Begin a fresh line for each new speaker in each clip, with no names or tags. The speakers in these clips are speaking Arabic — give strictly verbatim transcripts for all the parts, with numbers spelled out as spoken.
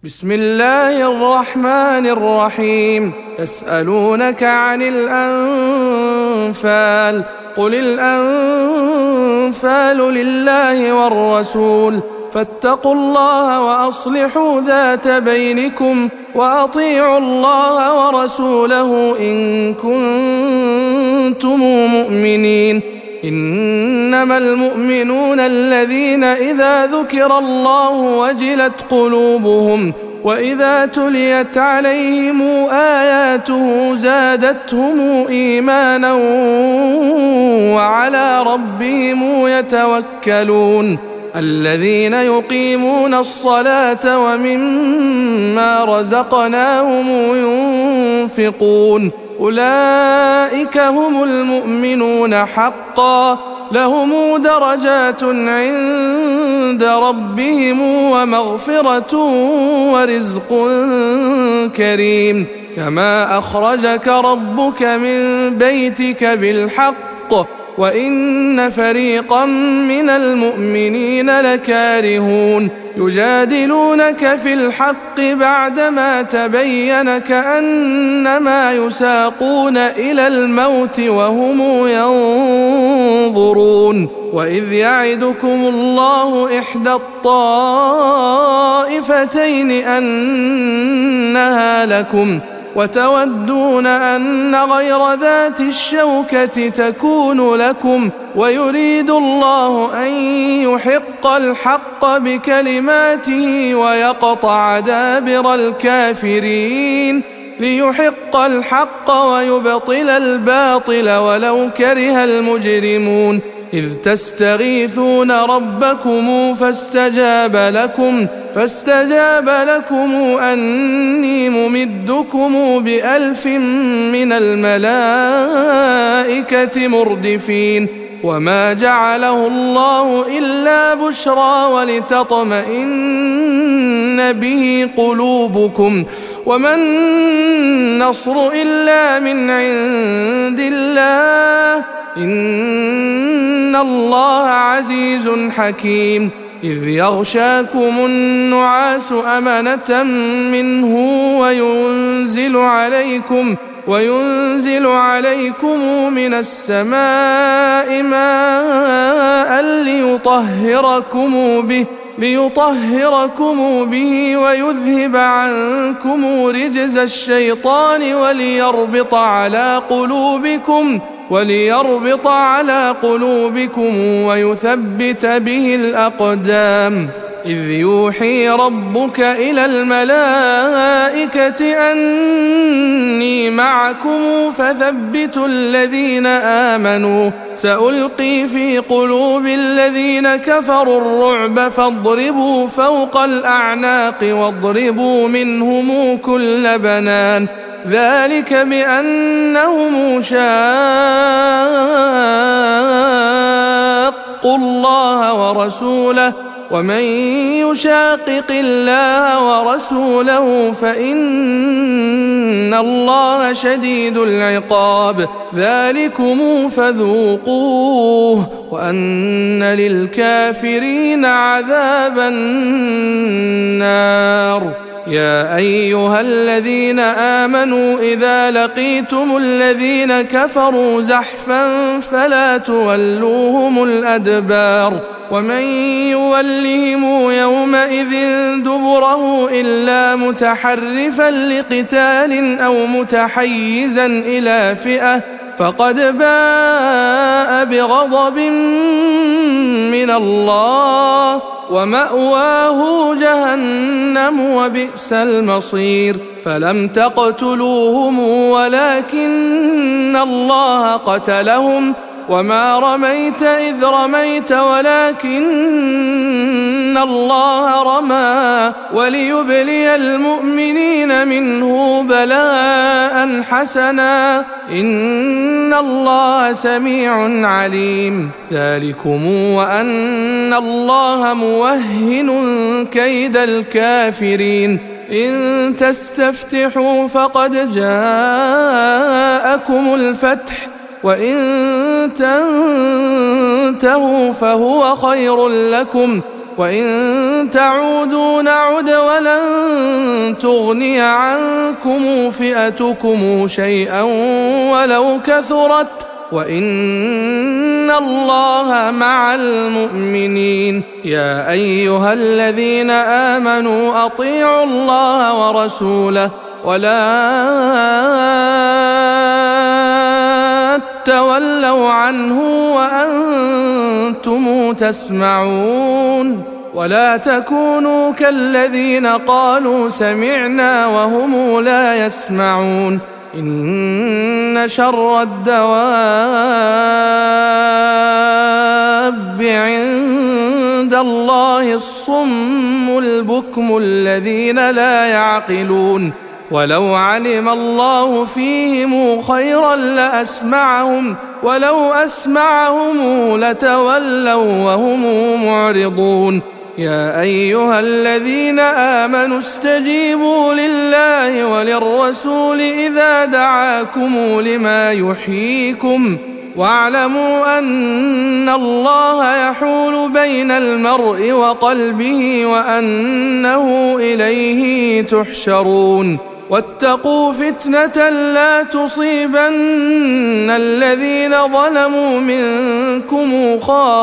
بسم الله الرحمن الرحيم. يسألونك عن الأنفال، قل الأنفال لله والرسول، فاتقوا الله وأصلحوا ذات بينكم، وأطيعوا الله ورسوله إن كنتم مؤمنين. إنما المؤمنون الذين إذا ذكر الله وجلت قلوبهم وإذا تليت عليهم آياته زادتهم إيمانا وعلى ربهم يتوكلون. الذين يقيمون الصلاة ومما رزقناهم ينفقون، أولئك هم المؤمنون حقا، لهم درجات عند ربهم ومغفرة ورزق كريم. كما أخرجك ربك من بيتك بالحق وإن فريقا من المؤمنين لكارهون. يجادلونك في الحق بعدما تبين كأنما يساقون إلى الموت وهم ينظرون. وإذ يعدكم الله إحدى الطائفتين أنها لكم وتودون أن غير ذات الشوكة تكون لكم، ويريد الله أن يحق الحق بكلماته ويقطع دابر الكافرين، ليحق الحق ويبطل الباطل ولو كره المجرمون. إذ تستغيثون ربكم فاستجاب لكم فاستجاب لكم أني ممدكم بألف من الملائكة مردفين. وما جعله الله إلا بشرى ولتطمئن به قلوبكم، وما النصر إلا من عند الله، إن الله عزيز حكيم. إذ يغشاكم النعاس أمنة منه وينزل عليكم وينزل عليكم من السماء ماء ليطهركم به ليطهركم به ويذهب عنكم رجز الشيطان وليربط على قلوبكم وليربط على قلوبكم ويثبت به الأقدام. إذ يوحي ربك إلى الملائكة أني معكم فثبتوا الذين آمنوا، سألقي في قلوب الذين كفروا الرعب فاضربوا فوق الأعناق واضربوا منهم كل بنان. ذلك بأنهم شاقوا الله ورسوله، ومن يشاقق الله ورسوله فإن الله شديد العقاب. ذلكم فذوقوه وأن للكافرين عذاب النار. يا أيها الذين آمنوا إذا لقيتم الذين كفروا زحفا فلا تولوهم الأدبار، ومن يولهم يومئذ دبره إلا متحرفا لقتال أو متحيزا إلى فئة فقد باء بغضب من الله ومأواه جهنم وبئس المصير. فلم تقتلوهم ولكن الله قتلهم وما رميت إذ رميت ولكن الله رمى وليبلي المؤمنين منه بلاء حسنا إن الله سميع عليم. ذلكم وأن الله موهن كيد الكافرين. إن تستفتحوا فقد جاءكم الفتح وإن تنتهوا فهو خير لكم وإن تعودوا نعد ولن تغني عنكم فئتكم شيئا ولو كثرت وإن الله مع المؤمنين. يا أيها الذين آمنوا أطيعوا الله ورسوله ولا تولوا عنه وأنتم تسمعون. ولا تكونوا كالذين قالوا سمعنا وهم لا يسمعون. إن شر الدواب عند الله الصم البكم الذين لا يعقلون. ولو علم الله فيهم خيرا لأسمعهم ولو أسمعهم لتولوا وهم معرضون. يا أيها الذين آمنوا استجيبوا لله وللرسول إذا دعاكم لما يحييكم واعلموا أن الله يحول بين المرء وقلبه وأنه إليه تحشرون. واتقوا فتنة لا تصيبن الذين ظلموا منكم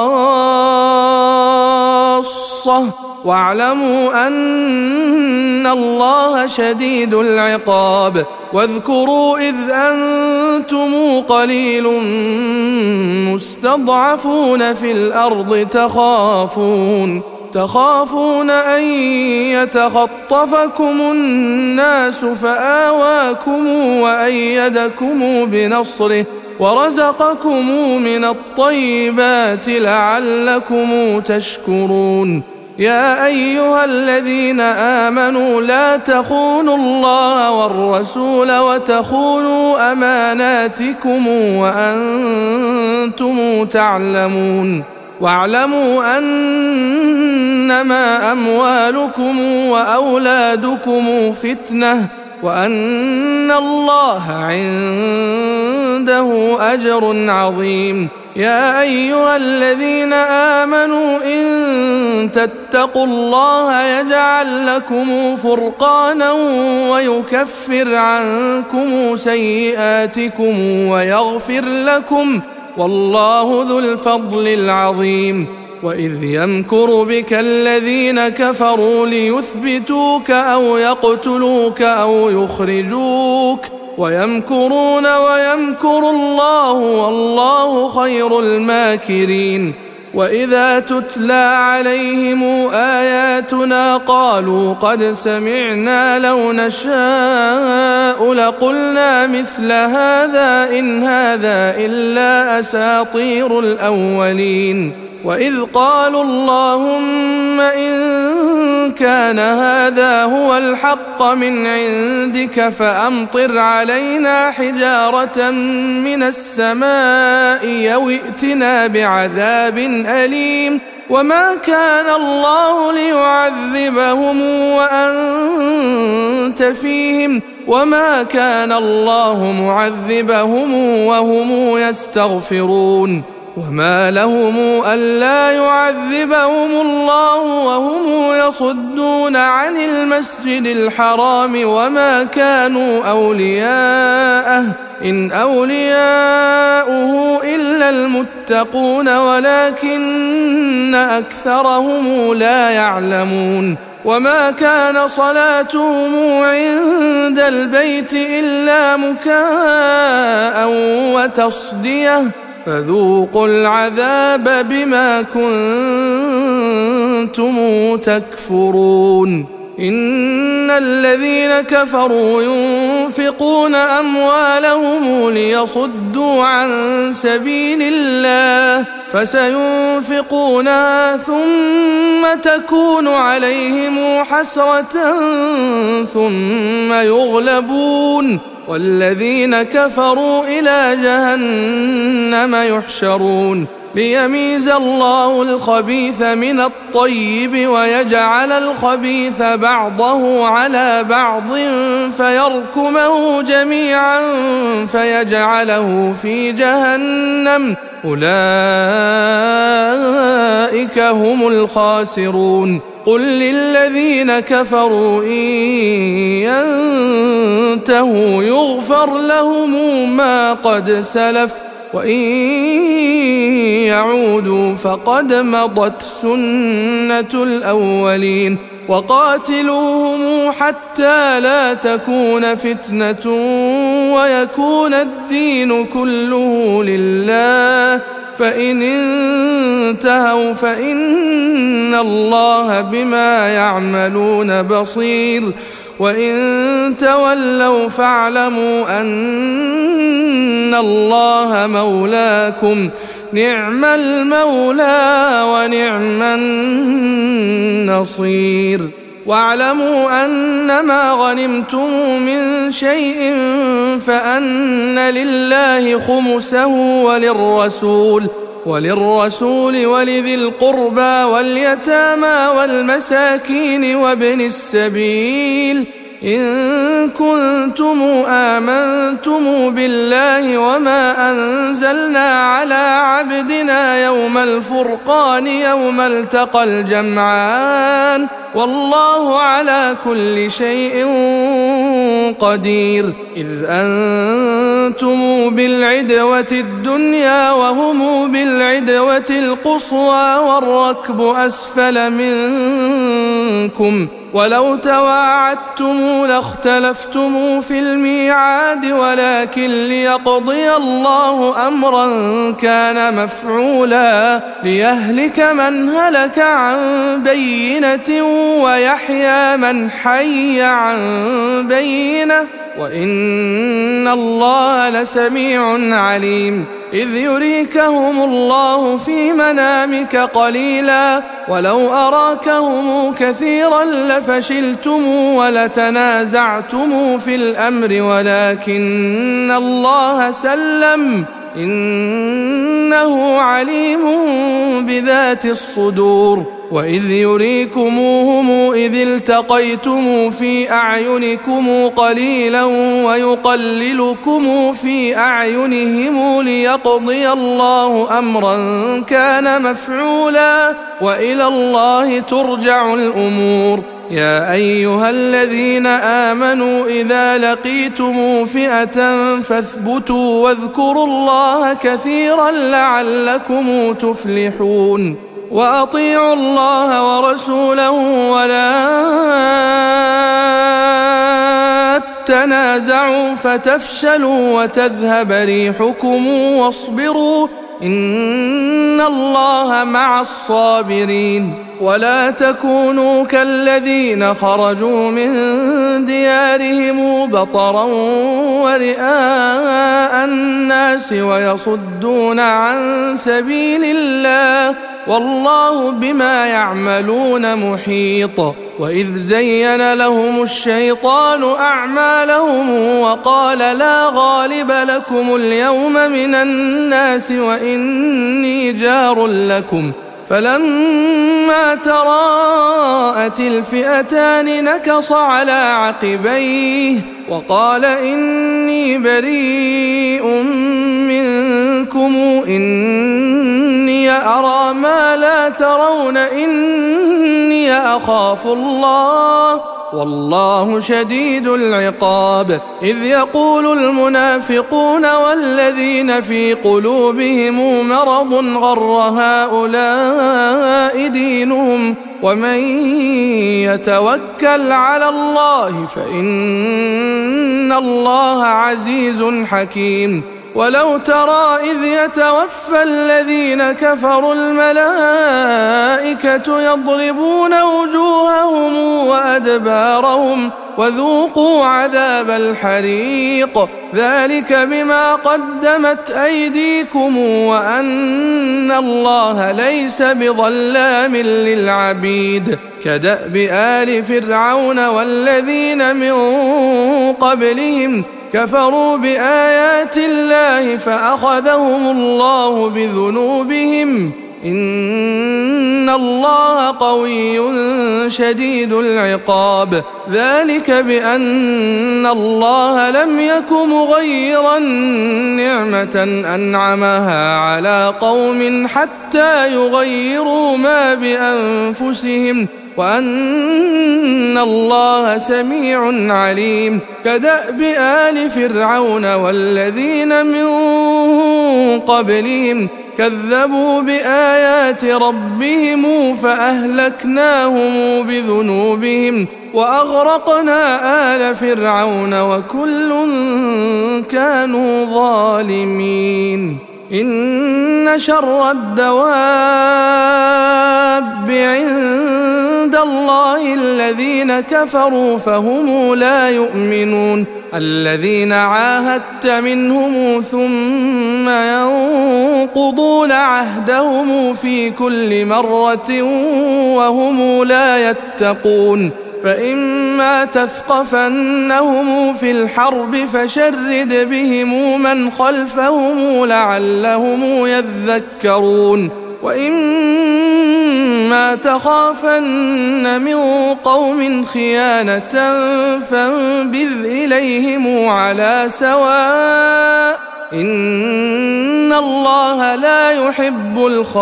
خاصة واعلموا أن الله شديد العقاب. واذكروا إذ أنتم قليل مستضعفون في الأرض تخافون تخافون أن يتخطفكم الناس فآواكم وأيدكم بنصره ورزقكم من الطيبات لعلكم تشكرون. يا أيها الذين آمنوا لا تخونوا الله والرسول وتخونوا أماناتكم وأنتم تعلمون. واعلموا أنما أموالكم وأولادكم فتنة وأن الله عنده أجر عظيم. يا أيها الذين آمنوا إن تتقوا الله يجعل لكم فرقانا ويكفر عنكم سيئاتكم ويغفر لكم والله ذو الفضل العظيم. وإذ يمكر بك الذين كفروا ليثبتوك أو يقتلوك أو يخرجوك ويمكرون ويمكر الله والله خير الماكرين. وإذا تتلى عليهم آياتنا قالوا قد سمعنا لو نشاء لقلنا مثل هذا إن هذا إلا أساطير الأولين. وإذ قالوا اللهم إن كان هذا هو الحق من عندك فأمطر علينا حجارة من السماء أو ائتنا بعذاب أليم. وما كان الله ليعذبهم وأنت فيهم وما كان الله معذبهم وهم يستغفرون. وما لهم ألا يعذبهم الله وهم يصدون عن المسجد الحرام وما كانوا أولياءه إن أولياؤه إلا المتقون ولكن أكثرهم لا يعلمون. وما كان صلاتهم عند البيت إلا مكاء وتصدية فذوقوا العذاب بما كنتم تكفرون. إن الذين كفروا ينفقون أموالهم ليصدوا عن سبيل الله فسينفقونها ثم تكون عليهم حسرة ثم يغلبون والذين كفروا إلى جهنم يحشرون. ليميز الله الخبيث من الطيب ويجعل الخبيث بعضه على بعض فيركمه جميعا فيجعله في جهنم أولئك هم الخاسرون قل للذين كفروا إن ينتهوا يغفر لهم ما قد سلف وإن يعودوا فقد مضت سنة الأولين وقاتلوهم حتى لا تكون فتنة ويكون الدين كله لله فإن انتهوا فإن الله بما يعملون بصير وإن تولوا فاعلموا أن الله مولاكم نعم المولى ونعم النصير واعلموا أنما غنمتم من شيء فأن لله خمسه وللرسول وللرسول ولذي القربى واليتامى والمساكين وابن السبيل إن كنتم آمنتم بالله وما أنزلنا على عبدنا يوم الفرقان يوم التقى الجمعان والله على كل شيء قدير إذ أنتم بالعدوة الدنيا وهم بالعدوة القصوى والركب أسفل منكم ولو تواعدتم لاختلفتم في الميعاد ولكن ليقضي الله أمرا كان مفعولا ليهلك من هلك عن بينة ويحيى من حي عن بينة وإن الله لسميع عليم إذ يريكهم الله في منامك قليلا ولو أراكهم كثيرا لفشلتم ولتنازعتم في الأمر ولكن الله سلم إنه عليم بذات الصدور وإذ يريكموهم إذ التقيتم في أعينكم قليلا ويقللكم في أعينهم ليقضي الله أمرا كان مفعولا وإلى الله ترجع الأمور يا أيها الذين آمنوا إذا لقيتم فئة فاثبتوا واذكروا الله كثيرا لعلكم تفلحون وأطيعوا الله ورسوله ولا تنازعوا فتفشلوا وتذهب ريحكم واصبروا إن الله مع الصابرين ولا تكونوا كالذين خرجوا من ديارهم بطرا ورئاء الناس ويصدون عن سبيل الله والله بما يعملون محيط وإذ زين لهم الشيطان أعمالهم وقال لا غالب لكم اليوم من الناس وإني جار لكم فلما تراءت الفئتان نكص على عقبيه وقال إني بريء منكم إني أرى ما لا ترون إني أخاف الله والله شديد العقاب إذ يقول المنافقون والذين في قلوبهم مرض غر هؤلاء دينهم ومن يتوكل على الله فإن الله عزيز حكيم ولو ترى إذ يتوفى الذين كفروا الملائكة يضربون وجوههم وأدبارهم وذوقوا عذاب الحريق ذلك بما قدمت أيديكم وأن الله ليس بظلام للعبيد كدأب آل فرعون والذين من قبلهم كفروا بآيات الله فأخذهم الله بذنوبهم إن الله قوي شديد العقاب ذلك بأن الله لم يك مغيرا نعمة أنعمها على قوم حتى يغيروا ما بأنفسهم وأن الله سميع عليم كدأب آل فرعون والذين من قبلهم كذبوا بآيات ربهم فأهلكناهم بذنوبهم وأغرقنا آل فرعون وكل كانوا ظالمين إن شر الدواب عند الله الذين كفروا فهم لا يؤمنون الذين عاهدت منهم ثم ينقضون عهدهم في كل مرة وهم لا يتقون فإما تثقفنهم في الحرب فشرد بهم من خلفهم لعلهم يذكرون وإما تخافن من قوم خيانة فانبذ إليهم على سواء إن الله لا يحب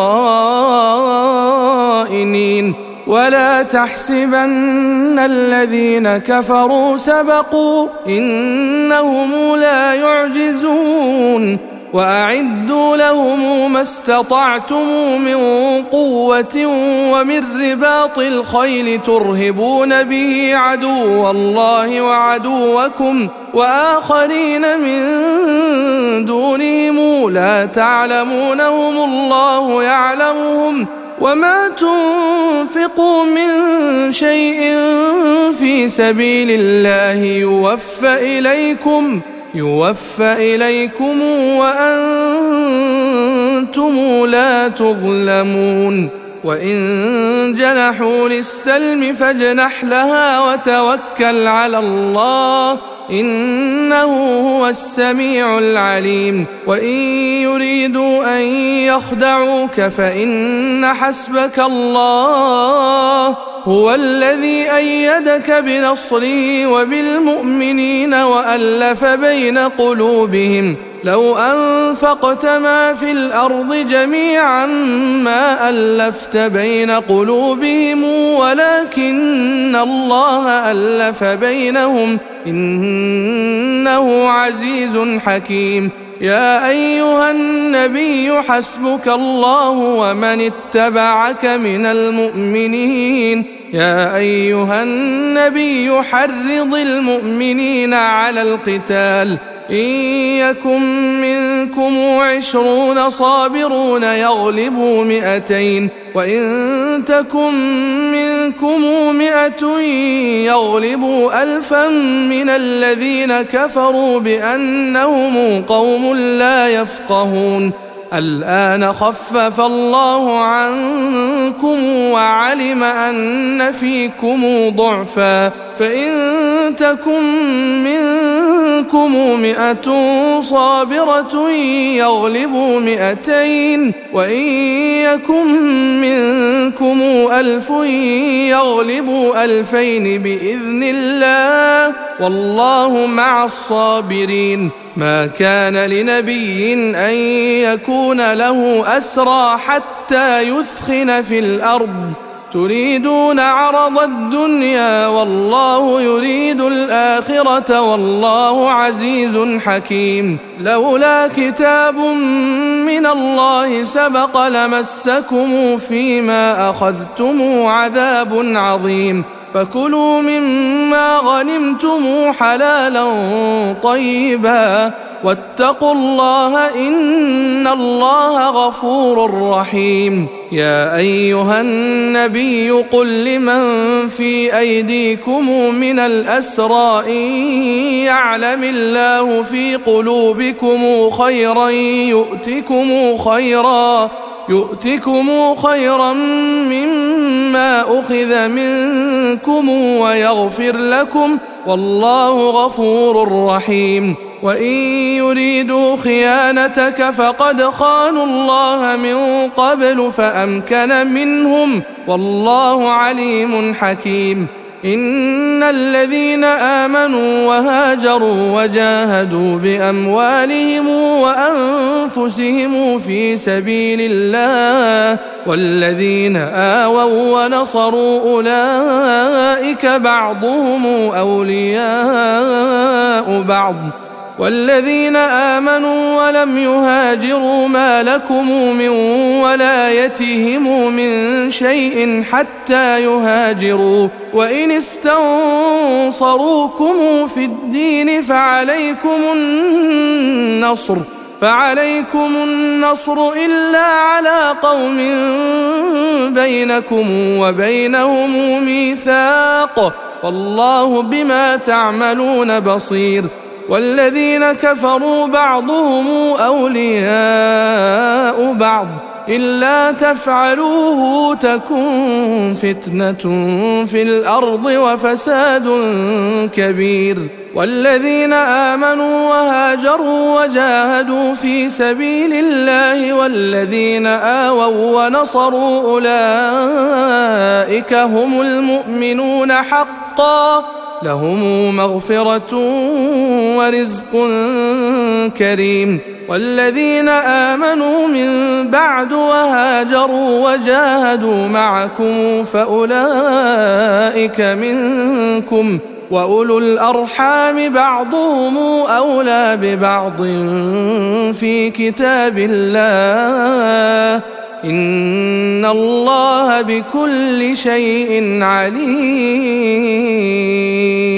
الخائنين ولا تحسبن الذين كفروا سبقوا إنهم لا يعجزون وأعدوا لهم ما استطعتم من قوة ومن رباط الخيل ترهبون به عدو الله وعدوكم وآخرين من دونهم لا تعلمونهم الله يعلمهم وما تنفقوا من شيء في سبيل الله يوفى إليكم يوفى إليكم وأنتم لا تظلمون وإن جنحوا للسلم فاجنح لها وتوكل على الله إنه هو السميع العليم وإن يريدوا أن يخدعوك فإن حسبك الله هو الذي أيدك بنصره وبالمؤمنين وألف بين قلوبهم لو أنفقت ما في الأرض جميعا ما ألفت بين قلوبهم ولكن الله ألف بينهم إنه عزيز حكيم يا أيها النبي حسبك الله ومن اتبعك من المؤمنين يا أيها النبي حرض المؤمنين على القتال إن يكن منكم عشرون صابرون يغلبوا مئتين وإن تكن منكم مئة يغلبوا ألفا من الذين كفروا بأنهم قوم لا يفقهون الآن خفف الله عنكم وعلم أن فيكم ضعفا فإن تكن منكم مئة صابرة يغلبوا مئتين وإن يكن منكم ألف يغلبوا ألفين بإذن الله والله مع الصابرين ما كان لنبي أن يكون له أسرى حتى يثخن في الأرض تريدون عرض الدنيا والله يريد الآخرة والله عزيز حكيم لولا كتاب من الله سبق لمسكم فيما أخذتم عذاب عظيم فكلوا مما غنمتم حلالا طيبا واتقوا الله إن الله غفور رحيم يا أيها النبي قل لمن في أيديكم من الأسرى إن يعلم الله في قلوبكم خيرا يؤتكم خيرا يؤتكم خيرا مما أخذ منكم ويغفر لكم والله غفور رحيم وإن يريدوا خيانتك فقد خانوا الله من قبل فأمكن منهم والله عليم حكيم. إن الذين آمنوا وهاجروا وجاهدوا بأموالهم وأنفسهم في سبيل الله والذين آووا ونصروا أولئك بعضهم أولياء بعض والذين آمنوا ولم يهاجروا ما لكم من ولايتهم من شيء حتى يهاجروا وإن استنصروكم في الدين فعليكم النصر فعليكم النصر إلا على قوم بينكم وبينهم ميثاق والله بما تعملون بصير. والذين كفروا بعضهم أولياء بعض إلا تفعلوه تكن فتنة في الأرض وفساد كبير. والذين آمنوا وهاجروا وجاهدوا في سبيل الله والذين آووا ونصروا أولئك هم المؤمنون حقا لهم مغفرة ورزق كريم. والذين آمنوا من بعد وهاجروا وجاهدوا معكم فأولئك منكم وأولو الأرحام بعضهم أولى ببعض في كتاب الله إن الله بكل شيء عليم.